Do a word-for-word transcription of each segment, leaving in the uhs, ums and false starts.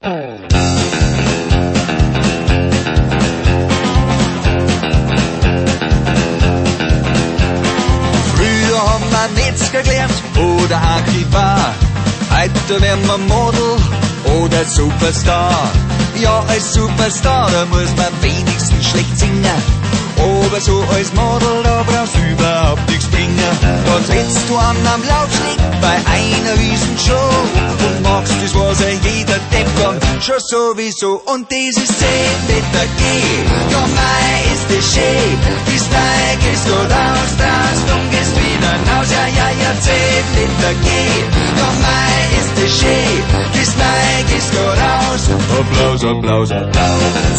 Früher haben wir Metzger gelernt oder Archivar. Heute werden wir Model oder Superstar. Ja, als Superstar, da muss man wenigstens schlecht singen. Aber so als Model, da brauchst du überhaupt nichts bringen. Da trittst du an am Laufsteg bei einer Riesenshow und machst das, was ja jeder Depp kann, schon sowieso. Und dieses zehn Meter G, ja mei, ist das schön. Die Style gehst du raus, drast und gehst wieder raus. Ja, ja, ja, zehn Meter G, ja mei, ist das schön. Die Style gehst du raus. Applaus, Applaus, Applaus.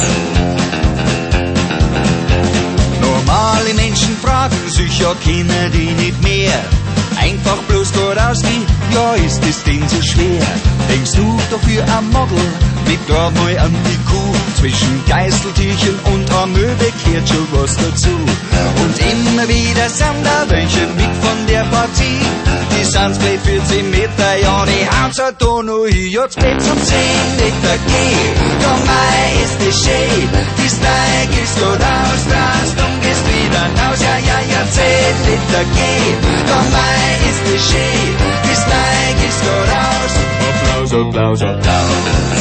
Normale Menschen fragen sich, ja, kennen die nicht mehr. Einfach bloß geradeaus wie, ja, ist das denn so schwer? Denkst du doch für ein Model mit grad mal an die Kuh? Zwischen Geißeltierchen und Amöbe kehrt schon was dazu. Und immer wieder sind da welche mit von der Partie. Die sind's gleich vierzehn Meter, ja, die haben's halt da noch hin. Jetzt bleibt's um zehn Meter G, ja, mei, ist das schön. Die Style gehst du raus, drast und gehst wieder raus. Ja, ja, ja, zehn Meter G, ja, mei, ist das schön. Die Style gehst du raus. Applaus, Applaus, Applaus.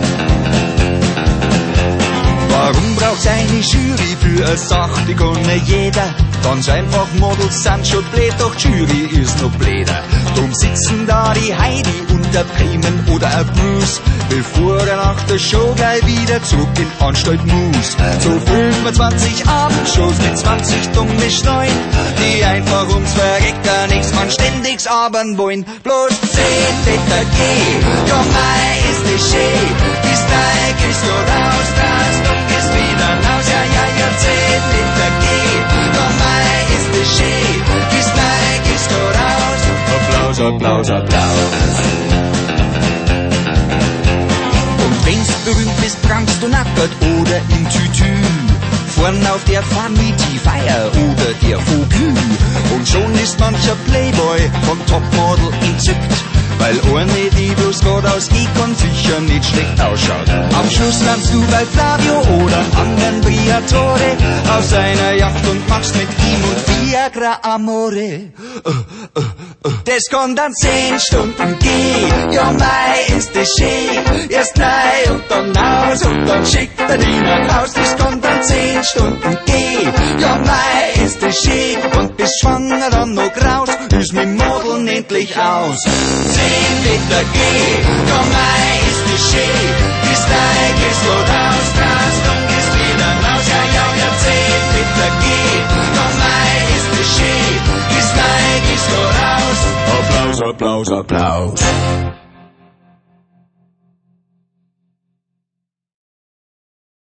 Warum braucht's eine Jury für eine Sache, die kann nicht jeder? Ganz einfach, Models sind schon blöd, doch die Jury ist noch blöder. Drum sitzen da die Heidi und der Bremen oder ein Bruce, bevor er nach der Show gleich wieder zurück in Anstalt muss. So fünfundzwanzig Abendshows mit zwanzig dumme Schneuen, die einfach ums Verrecken nichts Anständiges abend wollen. Bloß zehn Meter G, ja mei, ist das schön. Die Style gehst du raus, drast und gehst wieder raus. Ja, ja, ja, zehn Meter G, ja mei, ist das schön. Die Style gehst du raus. Applaus, Applaus, Applaus. Und wenn's berühmt bist, prangst du nackert oder im Tütü. Vorn auf der Vanity Feier oder der Focus. Und schon ist mancher Playboy vom Topmodel entzückt. Weil eine, die bloß geradeaus geht, kann sicher nicht schlecht ausschaut. Am Schluss landst du bei Flavio oder anderen Briatore auf seiner Yacht und machst mit ihm und Viagra Amore. Das kann dann zehn Stunden gehen. Ja, mei, ist das schön. Erst rein und dann aus und dann schickt er dich nach Haus. Das kann dann zehn Stunden gehen. Ja, mei, ist das schön. Und bist schwanger dann noch raus. Ist mit Modeln endlich aus. Zehn Meter G, ja, mei, ist das schön. Die Style gehst du raus, drast und gehst wieder raus. Ja, ja, ja, zehn Meter G, ja, mei, ist das schön. Die Style gehst du raus. Applaus, Applaus, Applaus.